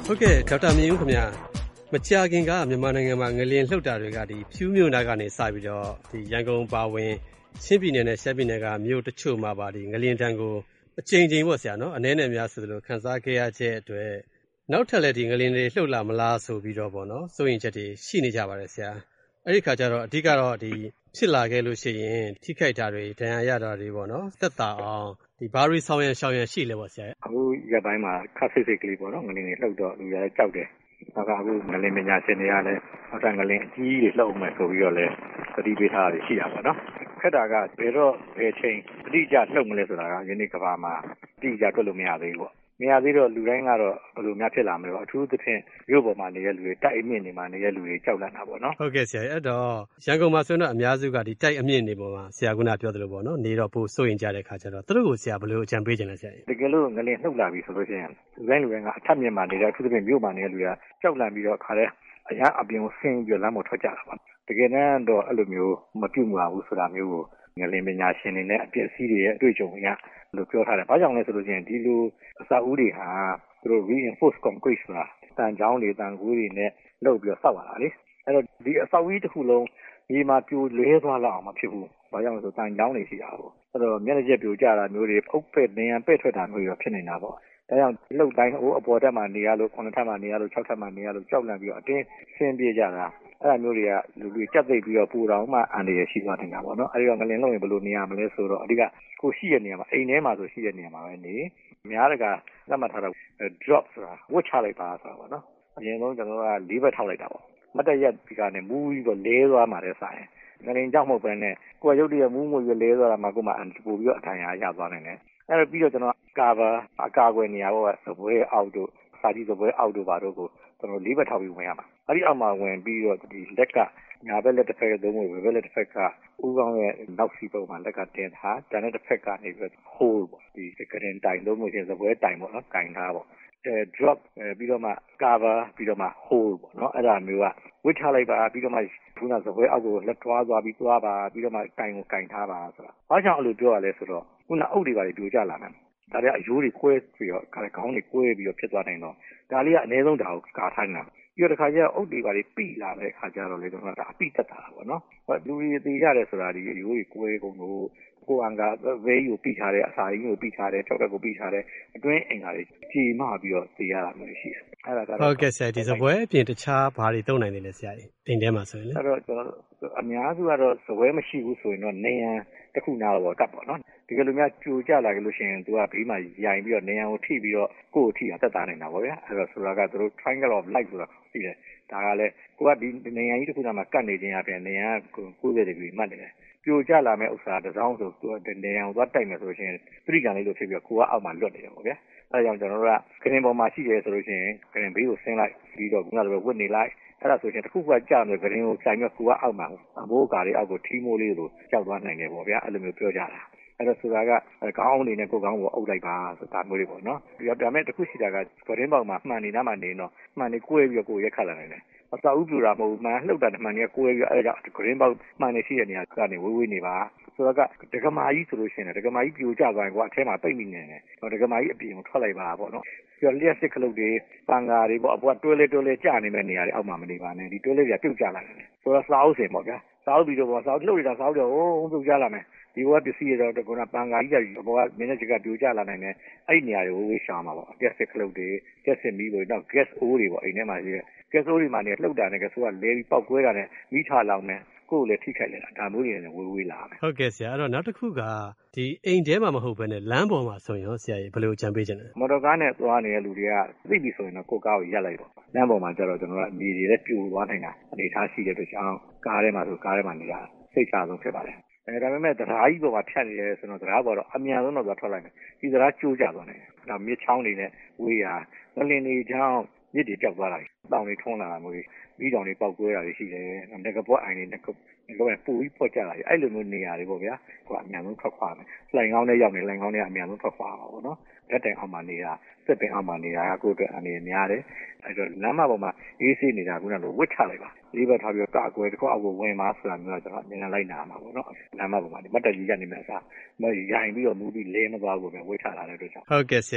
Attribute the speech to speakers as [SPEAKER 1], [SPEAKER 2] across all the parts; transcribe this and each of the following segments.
[SPEAKER 1] ဟုတ်ကဲ့ဒေါက်တာမြင့်ဦးခင်ဗျာမကြာခင်ကမြန်မာနိုင်ငံမှာငလျင်လှုပ်တာတွေကဖြူးမြို့နာကနေစပြီးတော့ရန်ကုန်ပါဝင်ချင်းပြည်နယ်နဲ့ရှမ်းပြည်နယ်ကမြို့တချို့မှာပါငလျင်တန်းကိုအကြိမ်ကြိမ်ပေါ့ဆရာနော်အနည်းနဲ့များဆိုသလိုခန်းစားခဲ့ရတဲ့အတွက်နောက်ထပ်လည်းငလျင်တွေလှုပ်လာမလားဆိုပြီးတော့ပေါ့နော်စိုးရင်ချက်တွေရှိနေကြပါတယ်ဆရာအဲ့ဒီခါကျတော့အဓိကတော့ဖြစ်လာခဲ့လို့ရှိရင်ထိခိုက်တာတွေဒဏ်ရာရတာတွေပေါ့နော်သက်သာအောင်ဘာတွေဆောင်ရန်ရှောင်ရန်ရှိလဲပေါ့ဆရာ
[SPEAKER 2] အခုရက်ပိုင်းမှာခက်ဆစ်ကလေးပေါ့နော်ငလျင်တွေလှုပ်တော့လူရလည်းကြောက်တယ်နောက်အခုငလျင်ပညာရှင်တွေကလည်းနောက်ထပ်ငလျင်အကြီးတွေလှုပ်မယ်ဆိုပြီးတော့လည်းသတိပေးထားတာရှိတာပေါ့နော်ခက်တာကဘယ်တော့ဘယ်ချိန်အတိအကျလှုပ်မလဲဆိုတာကယနေ့ကဘာမှာအတိအကျတွက်လို့မရသေးဘူးပေါ့မရသေးတော့လူတိုင်းကတော့ဘယ်လိုများဖြစ်လာမလဲပေါ့အထူးသဖြင့်မြို့ပေါ်မှာနေတဲ့လူတွေတိုက်အမြင့်နေမှာနေတဲ့လူတွေကြောက်လန့်တာပေါ့နော်
[SPEAKER 1] ဟုတ်ကဲ့ဆရာအဲ့တော့ရန်ကုန်မှာဆိုတော့အများစုကတိုက်အမြင့်နေပေါ်မှာဆရာကပြောသလိုပေါ့နော်နေတော့ပို့စိုးရင်ကြတဲ့ခါကျတော့သူတို့ကိုဆရာဘယ်လိုအကြံပေးချင်လဲဆရာ
[SPEAKER 2] တကယ်လို့ငလျင်လှုပ်လာပြီဆိုလို့ရှိရင်လူတိုင်းကအထက်မြင့်မှာနေတဲ့အထူးသဖြင့်မြို့မှာနေတဲ့လူတွေကကြောက်လန့်ပြီးတော့ခါတဲ့အရာအပြင်ကိုဆင်းပြီးလမ်းပေါ်ထွက်ကြတာပါတကယ်တမ်းတော့အဲ့လိုမျိုးမပြုတ်မှာဘူးဆိုတာမျိုးကိုငလျင်ပညာရှင်တွေနဲ့အပြည့်အစည်းတွေရဲ့အတွေ့အကြုံတွေကလို့ပြောထားတယ်။ဘာကြောင့်လဲဆိုလို့ရှိရင်ဒီလိုအစာအုပ်တွေဟာသူတို့ reinforced concrete ဆိုတာတန်ချောင်းတွေတန်ကူးတွေနဲ့လုပ်ပြီးတော့ဆောက်ရတာလေ။အဲ့တော့ဒီအစာအုပ်ကြီးတစ်ခုလုံးမြေမှာပြိုလဲသွားလောက်အောင်မဖြစ်ဘူး။ဘာကြောင့်လဲဆိုတန်ချောင်းတွေရှိတာပေါ့။အဲ့တော့မျက်နှာကျက်ပြိုကျတာမျိုးတွေဖုတ်ဖက်နေရန်ပဲ့ထွက်တာမျိုးတွေဖြစ်နေတာပေါ့။ဒါကြောင့်လှုပ်တိုင်းအပေါ်တက်မှနေရလို့9ထပ်မှနေရလို့6ထပ်မှနေရလို့ကြောက်လန့်ပြီးတော့အတင်းဆင်းပြေးကြတာအဲ့ဒါမျိုးတွေကလူတွေကြက်သိပ်ပြီးတော့ပူတောင်မှအန်ရရှိသွားနေတာပေါ့နော်အဲ့ဒီတော့ငလျင်လုံးရင်ဘယ်လိုနေရမလဲဆိုတော့အဓိကကိုရှိတဲ့နေရာမှာအိမ်ထဲမှာဆိုရှိတဲ့နေရာမှာပဲနေများတကသတ်မှတ်ထားတော့ drop ဆိုတာဝတ်ချလိုက်ပါဆိုတာပေါ့နော်အရင်ဆုံးကျွန်တော်က၄ဘက်ထောက်လိုက်တာပေါ့မတ်တရက်ဒီကနေမူးပြီးတော့လဲသွားမှလည်းဆိုင်ငလျင်ကြောက်မဟုတ်ပဲနဲ့ကိုယ်ရုပ်တရက်မူးမှုပြီးလဲသွားတာမှကိုယ်မှအန်ပူပြီးတော့အထိုင်ရသွားနိုင်တယ်အဲ့တော့ပြီးတော့ကျွန်တော် cover အကာအကွယ်နေရာပေါ့စပွဲအောက်တို့စာကြည့်စပွဲအောက်တို့ဘာတို့ကိုကျွန်တော်၄ဘက်ထောက်ပြီးဝင်ရမှာအဲ့ဒီအောက်မှာဝင်ပြီးတော့ဒီလက်ကညာဘက်လက်တစ်ဖက်ကသုံးဖို့ဘက်လက်တစ်ဖက်ကဦးကောင်းရဲ့နောက်စီပုံမှာလက်ကတင်ထားတန်တဲ့တစ်ဖက်ကနေပြီးတော့ hold ပေါ့ဒီကရင်တိုင်သုံးလို့ချင်းစပွဲတိုင်ပေါ့နော်ကင်ထားပေါ့drop ပြီးတော့မှ cover ပြီးတော့မှ hold ပေါ့နော်အဲ့ဒါမျိုးကဝစ်ချလိုက်ပါပြီးတော့မှခုနစပွဲအောက်ကိုလက်တွားသွားပြီးသွားပါပြီးတော့မှကင်ကိုကင်ထားပါဆိုတာဘာကြောင့်အဲ့လိုပြောရလဲဆိုတော့ခုနအုပ်တွေပါပြိုကျလာတယ်ဒါတွေအယိုးတွေကွဲပြီးတော့ခေါင်းတွေကွဲပြီးတော့ဖြစ်သွားနိုင်တော့ဒါလေးကအနည်းဆုံးဒါကိုကာထိုင်းတာပြီးတော့တစ်ခါကျအုပ်တွေပါပြီးပိလာတဲ့အခါကျတော့လေကျွန်တော်ဒါအပိတက်တာပေါ့နော်လူတွေသိရတယ်ဆိုတာဒီအယိုးတွေကွဲကုန်လို့ကိုအန်ကဝဲကြီးကိုပိထားတဲ့အစာကြီးကိုပိထားတဲ့ကြောက်တက်ကိုပိထားတဲ့အတွင်းအင်္ဂါတွေကြေမပြီးတော့သိရတာမျိုးရှိတယ်အဲ့ဒါကတော့
[SPEAKER 1] ဟုတ်ကဲ့ဆရာဒီစပွဲအပြင်တခြားဘာတွေသုံးနိုင်တယ်လဲဆရာကြီးအိမ်ထဲမှာဆိုရင်လေ
[SPEAKER 2] အဲ့တော့ကျွန်တော်အများစုကတော့စပွဲမရှိဘူးဆိုရင်တော့နေရန်တစ်ခုနာတော့ကတ်ပေါ့နော်ဒီကလိုများကြိုကြလာကြလို့ရှိရင်သူကဘေးမှာရိုင်ပြီးတော့နေရန်ကိုထိပြီးတော့ကိုယ့်ကိုထိတာသက်သာနေတာပေါ့ဗျာအဲ့တော့ဆိုတာကသူတို့ triangle of light ဆိုတာရှိတယ်ဒါကလည်းကိုကဒီနေရန်ကြီးတစ်ခုနာမှာကတ်နေခြင်းအပြင်နေရန်90 degree မှတ်နေတယ်ပြိုကျလာမဲ့ဥစ္စာတစ်စောင်းဆိုသူနေရန်ကိုသွားတိုက်မယ်ဆိုလို့ရှိရင်သတိကံလေးလို့ဖြစ်ပြီးတော့ကိုကအောက်မှာလွတ်နေတယ်ပေါ့ဗျာအဲဒါကြောင့်ကျွန်တော်တို့ကခရင်ပေါ်မှာရှိတယ်ဆိုလို့ရှိရင်ခရင်ဘေးကိုဆင်းလိုက်ပြီးတော့ခုနကလိုဝတ်နေလိုက်အဲ့ဒါဆိုရင်တစ်ခုကကြာနေခရင်ကိုဆိုင်ပြီးကိုကအောက်မှာအမိုးအကာလေးအောက်ကိုထီးမိုးလေးလိုကြောက်သွားနိုင်တယ်ပေါ့ဗျာအဲ့လိုမျိုးပြောကြတာအဲ့တော့ဆိုတာကကောင်းအနေနဲ့ကိုကောင်းကိုအုပ်လိုက်ပါဆိုတာမျိုးလေးပေါ့နော်ပြီးတော့ဒါမဲ့တစ်ခုရှိတာကဂရင်းပေါက်မှာမှန်နေတာမှနေတော့မှန်နေကွဲပြီးတော့ကိုရက်ခတ်လာနိုင်တယ်အစာဥပြူတာမဟုတ်မှန်လှုပ်တာမှန်နေကွဲပြီးအဲ့ဒါကြောင့်ဂရင်းပေါက်မှန်နေရှိတဲ့နေရာကနေဝေးနေပါဆိုတော့ကဒကမာကြီးဆိုလို့ရှိရင်ဒကမာကြီးပြိုကျသွားရင်ကိုအထဲမှာပိတ်မိနေတယ်ဒကမာကြီးအပြင်ကိုထွက်လိုက်ပါပေါ့နော်ပြီးတော့လျှက်စစ်ခလုတ်တွေပန်ကာတွေပေါ့အပေါ်တွဲလဲကျနေမဲ့နေရာတွေအောက်မှာမနေပါနဲ့ဒီတွဲလဲတွေကပြုတ်ကျလာတယ်ဆိုတော့စာအုပ်စင်ပေါ့ဗျာစာအုပ်ပြီးတော့စာအုပ်လှုပ်နေတာစာအုပ်တော့ပြုတ်ကျလာမယ်ဒီဘောကပစ္စည်းတွေတော့ကပန်ကာကြီးကြီးဘောကမင်းနဲ့ချက်ကပြိုကျလာနိုင်တယ်အဲ့ဒီနေရာတွေဝေးရှာမှာပေါ့လျှက်စစ်ခလုတ်တွေလျှက်စစ်မီးတွေနောက် gas အိုးတွေပေါ့အိမ်ထဲမှာရှိတဲ့ gas အိုးတွေမှာနေလှုပ်တာနဲ့ gas အိုးကလဲပြီးပေါက်ကွဲတာနဲ့မိထားလောင်နေကိုယ်လည်းထိခိုက်နေတာဒါမျိုးတွေနဲ့ဝေးလာမယ်
[SPEAKER 1] ဟုတ်ကဲ့ဆရာအဲ့တော့နောက်တစ်ခုကဒီအိမ်ထဲမှာမဟုတ်ဘဲနဲ့လမ်းပေါ်မှာဆိုရင်ဆရာကြီးဘယ်လိုအကြံပေးချင်လဲ
[SPEAKER 2] မော်တော်ကားနဲ့သွားနေတဲ့လူတွေကသိပြီဆိုရင်တော့ကိုယ်ကားကိုရပ်လိုက်ပေါ့လမ်းပေါ်မှာကျတော့ကျွန်တော်ကမြေတွေလည်းပြိုသွားနိုင်တာအနေထားရှိတဲ့အတွက်ကြောင့်ကားထဲမှာဆိုကားထဲမှာနေတာစိတ်ချဆုံးဖြစ်ပါတယ်ဒါပေမဲ့တရားကြီးပေါ်မှာဖြတ်နေရဲဆိုတော့တရားပေါ်တော့အမြန်ဆုံးတော့ထွက်လိုက်မယ်ဒီတရားကျိုးကြသွားနိုင်တယ်နောက်မြစ်ချောင်းတွေနဲ့ဝေးရာငလင်တွေချောင်းမြစ်တွေပြောက်သွားတာတောင်တွေထုံးလာတာမျိုးပြီးတောင်တွေပေါက်ကွဲတာတွေရှိတယ်ငကပွက်အိုင်တွေနဲ့လောပူပြီးဖွက်ကြတာအဲ့လိုမျိုးနေရာတွေပေါ့ဗျာဟိုအမြန်ဆုံးထွက်ခွာမယ်လှိုင်ကောင်းနဲ့ရောက်နေလှိုင်ကောင်းနဲ့အမြန်ဆုံးထွက်ခွာပါပေါ့နော်လက်တိုင်အောင်မှနေတာစက်ပင်အောင်မှနေတာကကိုယ့်အတွက်အနေများတယ်အဲ့တော့လမ်းမပေါ်မှာအေးဆေးနေတာကလည်းဝစ်ချလိုက်ပါလေးဘက်ထားပြီးကာကွယ်တစ်ခုအောက်ကိုဝင်ပါဆိုတာမျိုးကျွန်တော်အမြင်နဲ့လိုက်နာမှာပေါ့နော်လမ်းမပေါ်မှာဒီမတ်တက်ကြီးကနေမှအစားမရိုင်ပြီးတော့မူပြီးလဲမသွားဘူးပဲဝစ်ချလာတဲ့အတွက်ကြောင့်
[SPEAKER 1] ဟုတ်ကဲ့ဆရာ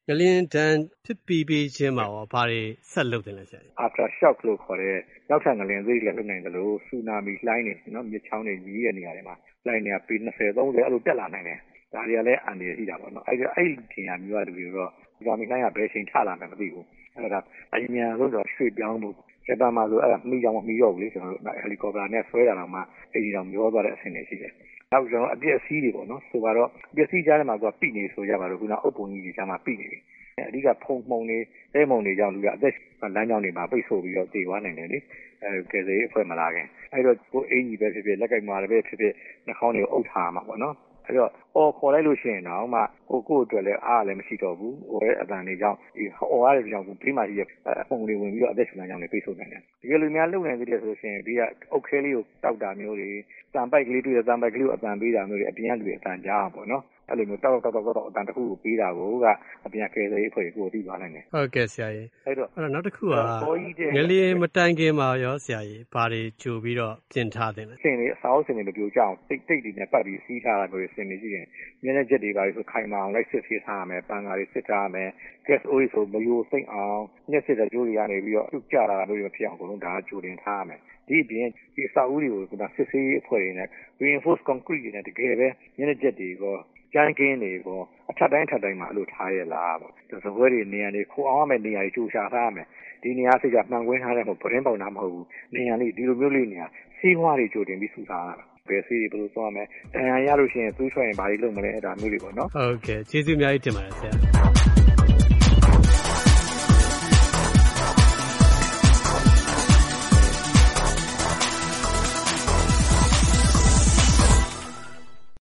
[SPEAKER 1] လျင်ဒဏ်ဖြစ်ပြီးချင်းမှာရောဘာတွေဆက်လုပ်တင်လဲဆရာကြီး
[SPEAKER 2] after shock လို့ခေါ်တဲ့နောက်ထပ်ငလျင်စိတ်လည်းလုပ်နိုင်တယ်လို့ဆူနာမီလှိုင်းနေနော်မြစ်ချောင်းတွေကြီးတဲ့နေရာတွေမှာလှိုင်းနေပေ20 30အဲ့လိုတက်လာနိုင်တယ်ဒါတွေကလည်းအန္တရာယ်ရှိတာပေါ့နော်အဲ့ဒီနေရာမျိုးကတပြီးတော့ဆူနာမီလှိုင်းကဘယ်ချိန်ထလာမှမသိဘူးအဲ့ဒါအမြန်ဆုံးတော့ရွှေ့ပြောင်းဖို့ဂျပန်မှာဆိုအဲ့ဒါမှီကြောင်မမှီတော့ဘူးလေကျွန်တော်တို့ဟယ်လီကော်ပတာနဲ့ဆွဲတာတော့မှအဲ့ဒီတော့မျောသွားတဲ့အဆင့်တွေရှိတယ်နောက်ကျွန်တော်အပြည့်အစည်းတွေပေါ့နော်ဆိုတော့အပြည့်အစည်းကြားထဲမှာကပြိနေဆိုကြပါတော့ခုနအုပ်ပုံကြီးတွေကြားမှာပြိနေပြီအဓိကဖုံမှုံတွေတဲမုံတွေကြောင့်လူကအသက်လမ်းကြောင်းတွေမှာပိတ်ဆို့ပြီးတော့တည်သွားနိုင်တယ်လေကယ်ဆယ်ရေးအဖွဲ့မလာခင်အဲ့တော့ကိုအင်ကြီးပဲဖြစ်ဖြစ်လက်ကိုက်မှာပဲဖြစ်ဖြစ်နှာခေါင်းတွေကိုအုပ်ထားမှာပေါ့နော်အဲ့တော့ခေါ်လိုက်လို့ရှိရင်တော့မှကိုယ့်အတွက်လည်းအားလည်းမရှိတော့ဘူးဟိုရဲ့အတန်တွေကြောင့်ဒီရတဲ့ကြောင့်ဘေးမှာရှိတဲ့အပုံတွေဝင်ပြီးတော့အသက်ရှင်လမ်းကြောင်းတွေပိတ်ဆို့နိုင်တယ်ဒီလိုများလုပ်နိုင်သေးတယ်ဆိုရှင်ဒီကအုတ်ခဲလေးကိုတောက်တာမျိုးတွေတန်ပိုက်ကလေးတွေ့တဲ့တန်ပိုက်ကလေးကိုအတန်ပေးတာမျိုးတွေအပြင်ကလူတွေအတန်ကြားအောင်ပေါ့နော်အဲ့လိုမျိုးတောက်အတန်တစ်ခုကိုပေးတာကိုကအပြင်ကယ်ဆယ်ရေးအဖွဲ့ကိုသိသွားနိုင်တယ်
[SPEAKER 1] ဟုတ်ကဲ့ဆရာကြီးအဲ့တော့နောက်တစ်ခုကငလျင်မတိုင်ခင်မှာရောဆရာကြီးဘာတွေကြိုပြီးတော့ပြင်ထားတယ်လဲ
[SPEAKER 2] စင်တွေအစားအုပ်စင်တွေမပြိုကျအောင်တိတ်တွေနဲ့ပတ်ပြီးစီးထားတာမျိုးတွေစင်တွေရှိတယ်မျက်နှာချက်တွေပါလို့ဆိုခိုင်မာအောင်လိုက်စစ်ဆေးထားရမယ်ပန်းကားတွေစစ်ထားရမယ် gas oil ဆိုမယိုစိမ့်အောင်ညက်စစ်တဲ့ကြိုးတွေကနေပြီးတော့ပြုတ်ကျလာတာမျိုးတွေမဖြစ်အောင်အကုန်လုံးဒါကကြိုတင်ထားရမယ်ဒီအပြင်ဒီအစာအုပ်တွေကိုကစစ်ဆေးအဖွဲ့တွေနဲ့ reinforced concrete တွေနဲ့တကယ်ပဲမျက်နှာချက်တွေကိုကျန်းကင်းတွေကိုအထက်တိုင်းမှာအလို့ထားရလားပေါ့သပွဲတွေနေရာတွေခိုအောင်ရမယ်နေရာတွေကြိုရှာထားရမယ်ဒီနေရာစိတ်ကမှန်ကွင်းထားတဲ့မဟုတ်ပရင်းပေါင်တာမဟုတ်ဘူးနေရာလေးဒီလိုမျိုးလေးနေရာစီးဝါးတွေကြိုတင်ပြီးစုထားရတာဘယ်စီးတွေဘယ်လိုသွားမယ်တန်ရရလို့ရှိရင်သွေးထွက်ရင်ဘာတွေလုပ်မလဲအဲ့ဒါမျိုးတွေပေါ့နော်
[SPEAKER 1] ဟုတ်ကဲ့ကျေးဇူးအများကြီးတင်ပါတယ်ဆရာ